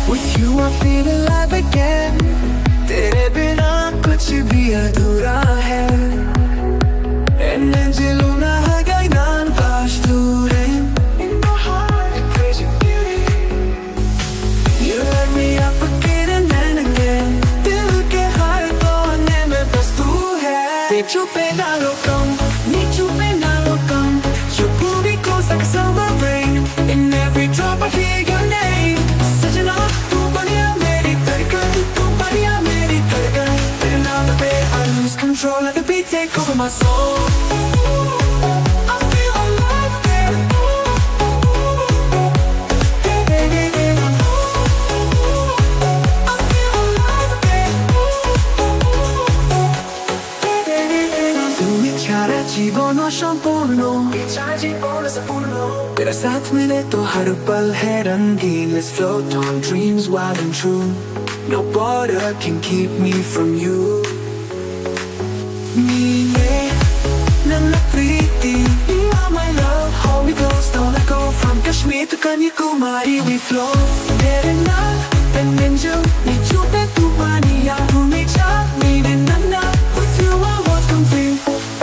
With you I feel alive again. तेरे बिना कुछ भी अधूरा है. En Angeluna hagaynan başturen. In my heart a crazy beauty. You light me up again and again. दिल के हर कोने में बस तू है. Ni chupe na lokam, ni chupe na lokam. Your booty goes like a summer rain. In every drop I hear your name. Sajna, tu baniya meri धड़कन, tu baniya meri धड़कन. तेरे नाम पे I lose control, let the beat take over my soul. I feel alive again. I feel alive again. তুমি ছাড়া জীবন অসম্পূর্ণ, तेरा साथ मिले तो हर पल है रंगीन. Let's float on dreams wild and true. No border can keep me from you. Mine nana preeti, you are my love. Hold me close, don't let go. From Kashmir to Kanyakumari we flow. Tere naal an angel, ni chupe tu baniya. Bhumi cha mine nana, with you I was complete.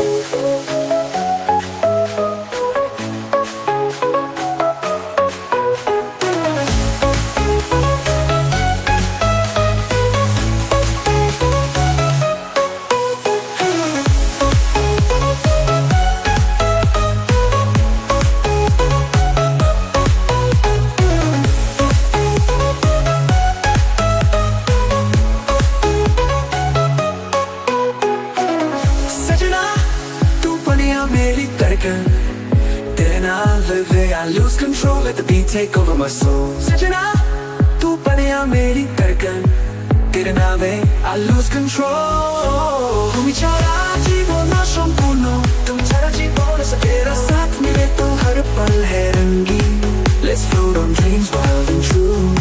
मेरी धड़कन, तेरे नाल live I lose control, let the beat take over my soul. सजना तू बनिया मेरी धड़कन, तेरे नाल I lose control. তুমি ছাড়া জীবন অসম্পূর্ণ, তুমি ছাড়া জীবন तेरा साथ मिले तो हर पल है रंगीन. Let's float on dreams wild and true.